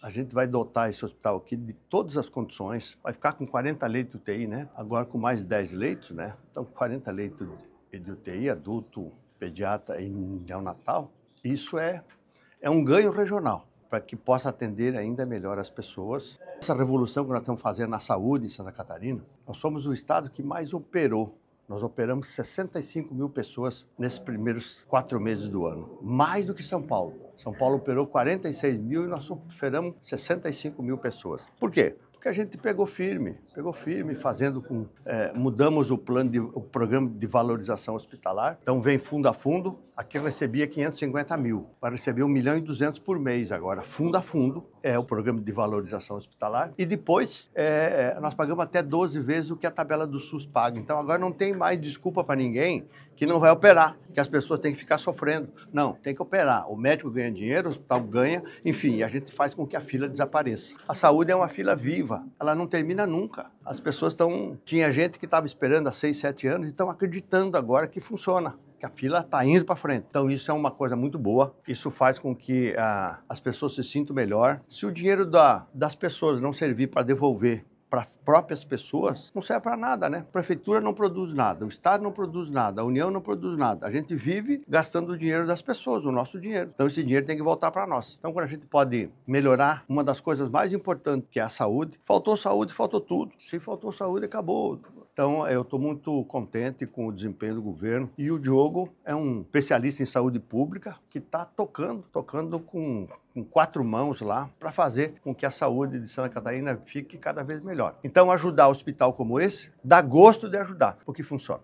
A gente vai dotar esse hospital aqui de todas as condições, vai ficar com 40 leitos de UTI, né? Agora com mais 10 leitos, né? Então 40 leitos de UTI, adulto, pediatra e neonatal. Isso é um ganho regional, para que possa atender ainda melhor as pessoas. Essa revolução que nós estamos fazendo na saúde em Santa Catarina, nós somos o estado que mais operou. Nós operamos 65 mil pessoas nesses primeiros 4 meses do ano, mais do que São Paulo. São Paulo operou 46 mil e nós operamos 65 mil pessoas. Por quê? Porque a gente pegou firme, fazendo mudamos o programa de valorização hospitalar. Então vem fundo a fundo, aqui eu recebia 550 mil, vai receber 1.200.000 por mês agora, fundo a fundo, é o programa de valorização hospitalar. E depois nós pagamos até 12 vezes o que a tabela do SUS paga. Então agora não tem mais desculpa para ninguém que não vai operar, que as pessoas têm que ficar sofrendo. Não, tem que operar. O médico ganha dinheiro, o hospital ganha, enfim, a gente faz com que a fila desapareça. A saúde é uma fila viva, ela não termina nunca. As pessoas tinha gente que estava esperando há 6, 7 anos e estão acreditando agora que funciona, que a fila está indo para frente. Então isso é uma coisa muito boa, isso faz com que as pessoas se sintam melhor. Se o dinheiro das pessoas não servir para devolver para as próprias pessoas, não serve para nada, né? A prefeitura não produz nada, o Estado não produz nada, a União não produz nada. A gente vive gastando o dinheiro das pessoas, o nosso dinheiro. Então esse dinheiro tem que voltar para nós. Então quando a gente pode melhorar uma das coisas mais importantes, que é a saúde, faltou tudo. Se faltou saúde, acabou. Então, eu estou muito contente com o desempenho do governo. E o Diogo é um especialista em saúde pública que está tocando com 4 mãos lá para fazer com que a saúde de Santa Catarina fique cada vez melhor. Então, ajudar um hospital como esse, dá gosto de ajudar, porque funciona.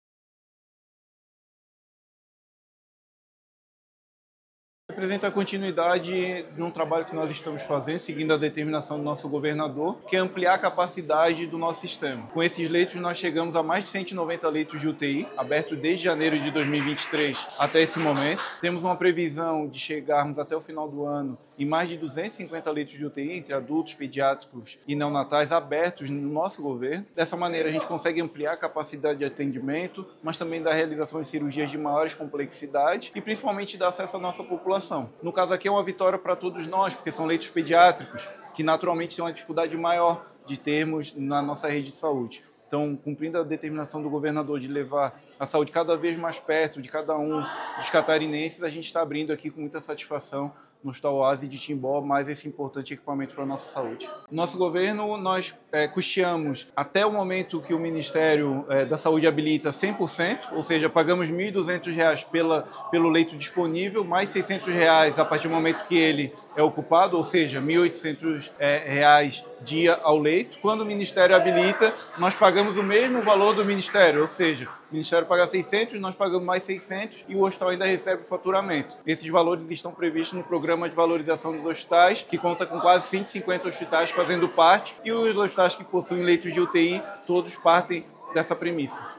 Representa a continuidade de um trabalho que nós estamos fazendo, seguindo a determinação do nosso governador, que é ampliar a capacidade do nosso sistema. Com esses leitos, nós chegamos a mais de 190 leitos de UTI, abertos desde janeiro de 2023 até esse momento. Temos uma previsão de chegarmos até o final do ano em mais de 250 leitos de UTI, entre adultos, pediátricos e neonatais, abertos no nosso governo. Dessa maneira, a gente consegue ampliar a capacidade de atendimento, mas também da realização de cirurgias de maiores complexidades e, principalmente, dar acesso à nossa população. No caso aqui é uma vitória para todos nós, porque são leitos pediátricos, que naturalmente têm uma dificuldade maior de termos na nossa rede de saúde. Então, cumprindo a determinação do governador de levar a saúde cada vez mais perto de cada um dos catarinenses, a gente está abrindo aqui com muita satisfação no Hospital Oasi de Timbó, mais esse importante equipamento para a nossa saúde. No nosso governo, nós custeamos até o momento que o Ministério da Saúde habilita 100%, ou seja, pagamos R$ 1.200 pelo leito disponível, mais R$ 600 a partir do momento que ele é ocupado, ou seja, R$ 1.800 dia ao leito. Quando o Ministério habilita, nós pagamos o mesmo valor do Ministério, ou seja, o Ministério paga 600, nós pagamos mais 600 e o hospital ainda recebe o faturamento. Esses valores estão previstos no Programa de Valorização dos Hospitais, que conta com quase 150 hospitais fazendo parte, e os hospitais que possuem leitos de UTI, todos partem dessa premissa.